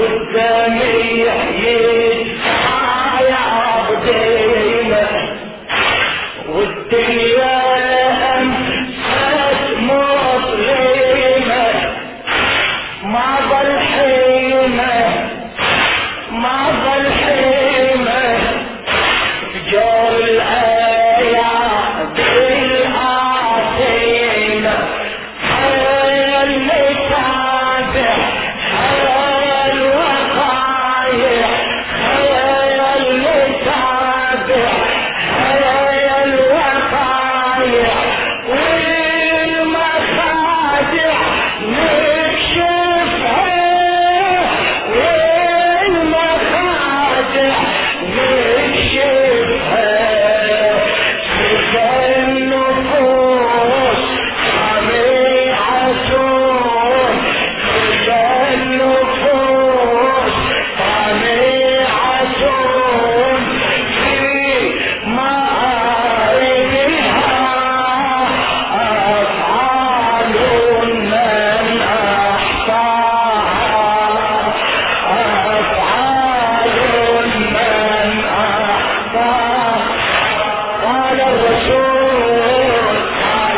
والدميع يدفع يا بدينا والدنيا أمسك مظلمة ما ظل حيمة ما ظل حيمة جور الآيات بالآتينا حيا المتابع حيا الوقايع حيا المتابع حيا الوقايع والمخادع نكشفها والمخادع نكشفها شفا النفوس طميعتون شفا النفوس طميعتون في معارضها أفعال من أحصاها أفعال من أحصاها قال الرسول قال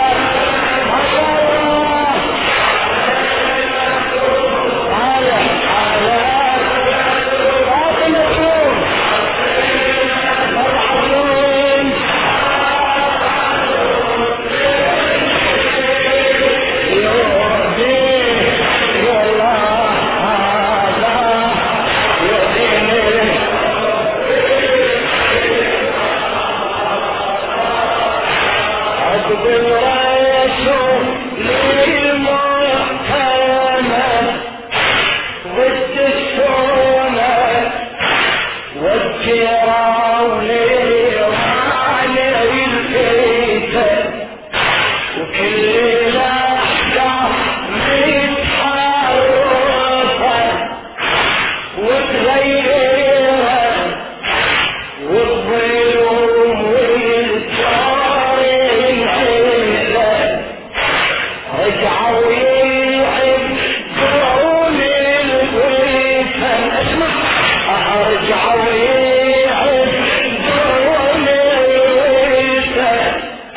بالرسول للمحكمة والدسونة والجيران وعلى الفتن وكل لحظة متحرفة وتغيرها والظلم والجار العيلة رجعوا يعبدون الوثن اسمع رجعوا يعبدون الوثن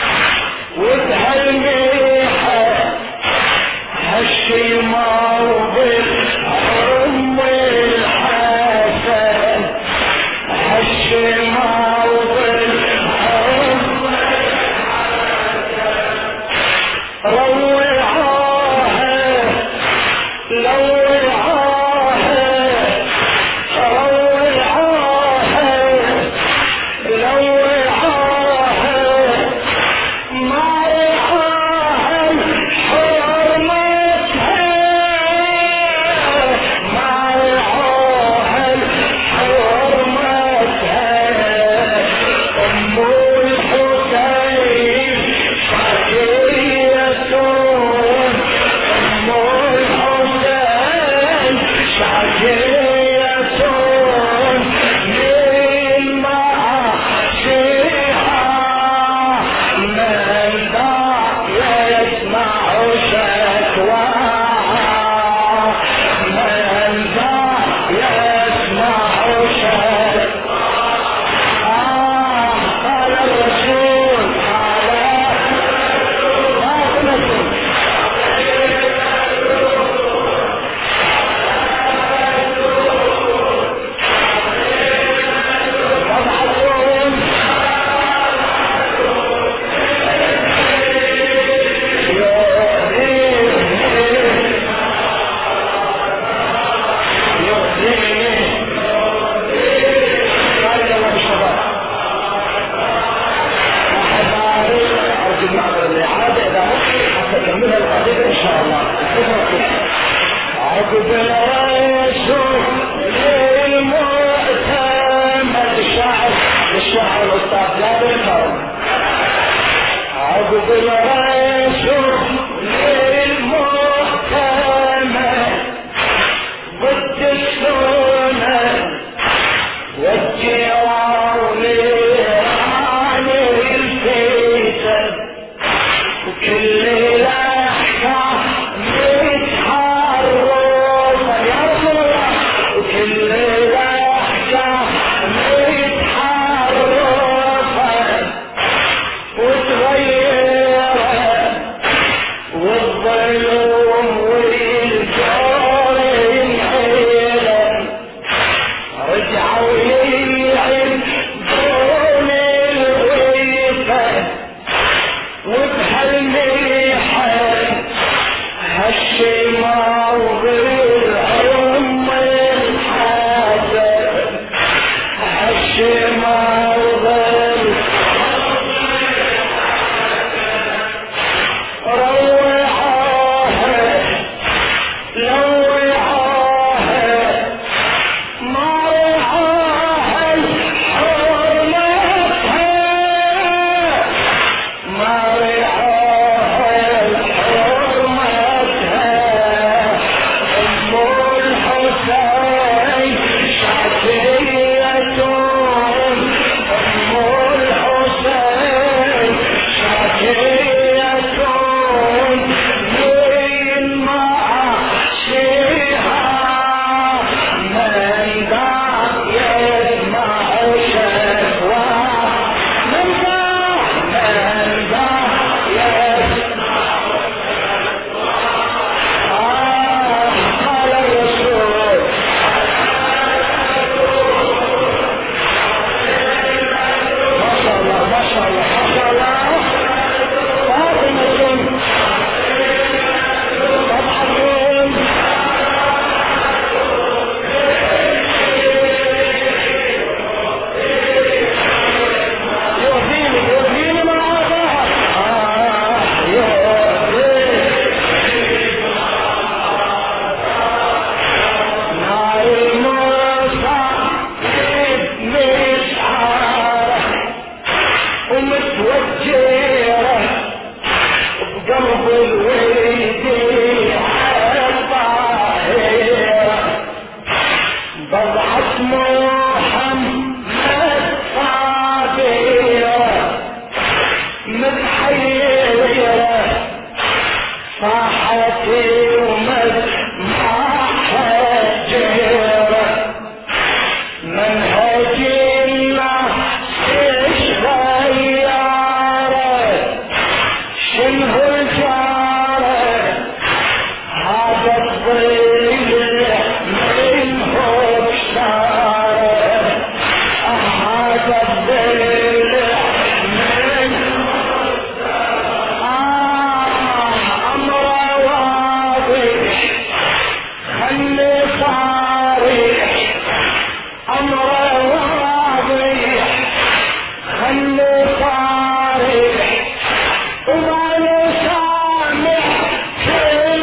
وبهالميحة هالشيمة وبالحرم والحسن هالشيمة وبالحرم روعاها لوعاها روعاها لوعاها مرعاها حرمتها مرعاها حرمتها أم الحسين شاكيتون أم الحسين شاكيتون من معاشرها من ذا يسمع شكواها من ذا يسمع شكواها قال الرسول قال فاطمة طبعتون إن شاء الله عقب الرسول للمؤتمر الشاعر الأستاذ لا بالقول عقب الرسول للمؤتمر ضد السنة والجيران عن الفتن وكل لحظة متحرفة يا رسول الله بضعة محمد صابرة متحيرة صاحتي ومسمعها جيرة منهجنا ايش غيره شنه الجارة هذا الظل منه بشارة هذا الظل منه أمره واضح خلي صارح أمره واضح خلي صارح وما نسامح في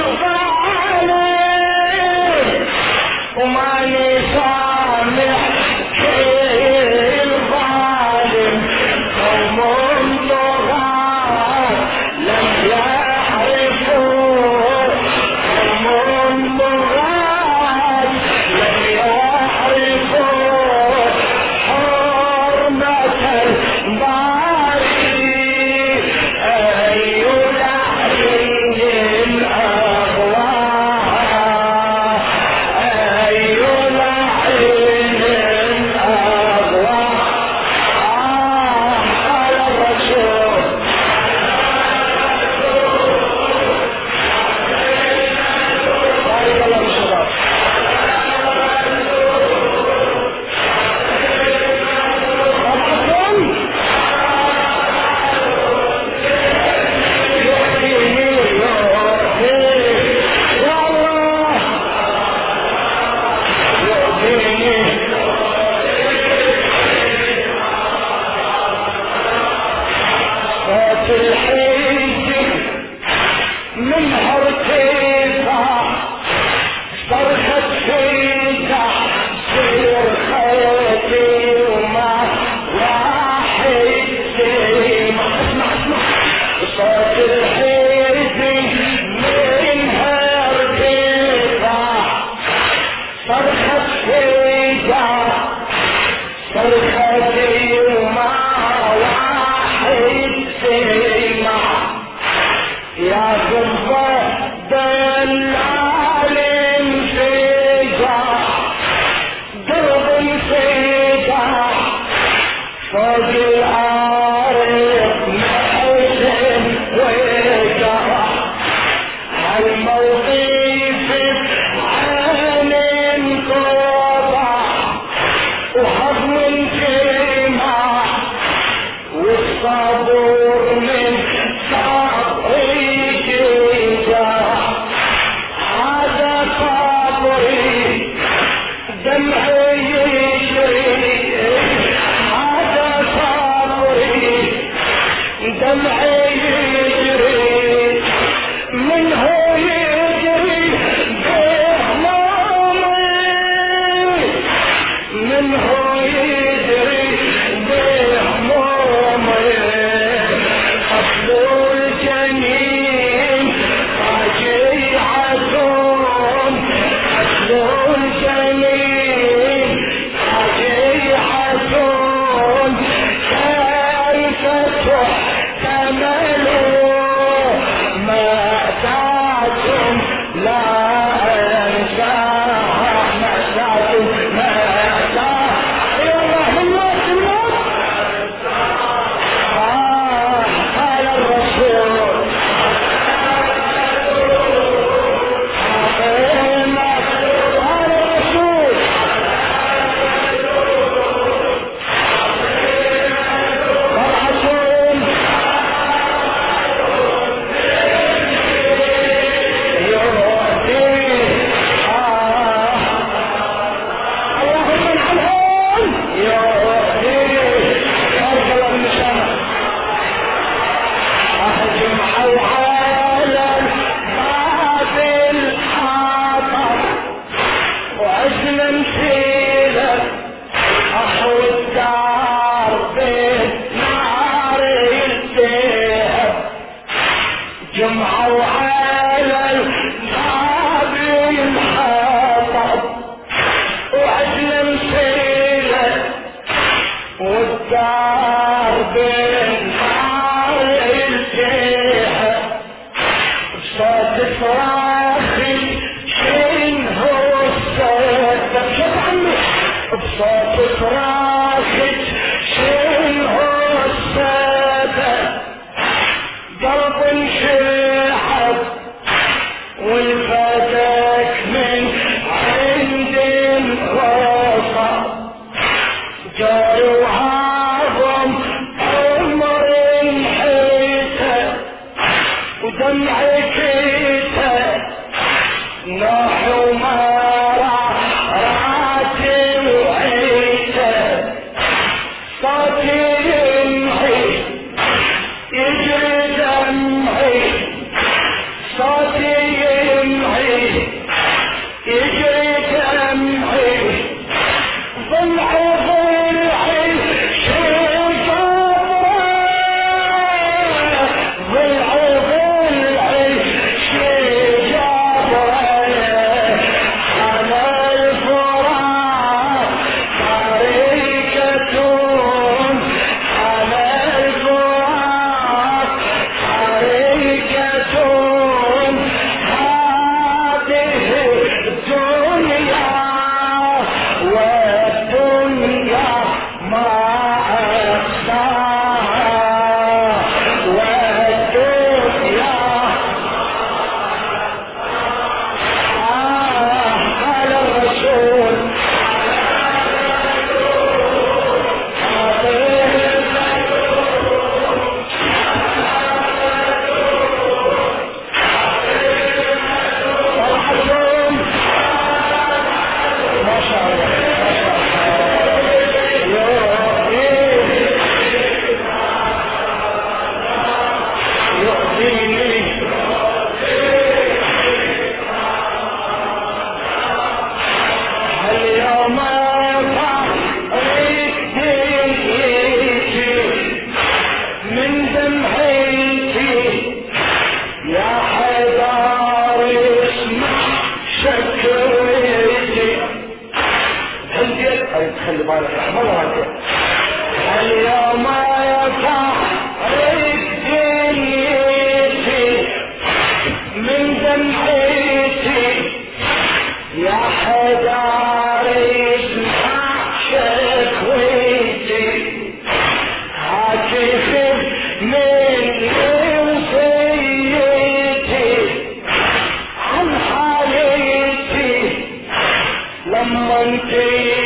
الظالم وما نسامح في الظالم قوم طغاة لم يعرفوا قوم طغاة لم يعرفوا حرمة الباري أي لعين أغواها أي لعين أغواها قال الرسول بارك الله بالشباب يؤتيني يا الله يؤتيني صوت الحج من ارتفاع صرخت فيها سير خيتي وما واحد سيما اسمع صوت الحج من ارتفاع صرخت فيها صرختي وما واحد سيما يا قبة دلال انفجار درب انفجار فوق الأرض محزن وجرح هالموقف عين انقطع وهضم انجماع والصبر من صبري جرح هذا صبري دمعي يجري هذا صبري دمعي يجري منه يجري بهمومي منه يجري بهمومي قتل الجنين راجي عزوم قتل الجنين راجي عزوم كيف تحتملوا مأساتكم لا أنساها مأساتكم مأساة يا الله الموت قال الرسول قال الرسول والعصوم جمعوا على الباب الحطب وعزم صار بالنار الجيحة بصوت صراخي شنو السبب شوف عمي بصوت صراخي شنو السبب قلب انشحب والفتك من عند الغصة جاي وهاضم عمر انحيته ودمعي كيته نوح وما راتي وعيته صوتي يمحي يجري دمعي صوتي يمحي يجري دمعي ضلعي ضلعي شي جبره ضلعي ضلعي شي جبره على الفراق طريقتون على الفراق طريقتون هذه الدنيا والدنيا ما أقصاها والدنيا على الرسول ما شاء الله اليوم ريتي من دمعتي يا حيدر اسمع شكرتي هلقيت خلي بالك احمر هلقيت اليوم ريتي من دمعتي يا حيدر اسمع شكوتي هاكفر من وصيتي عن حالتي لما انتي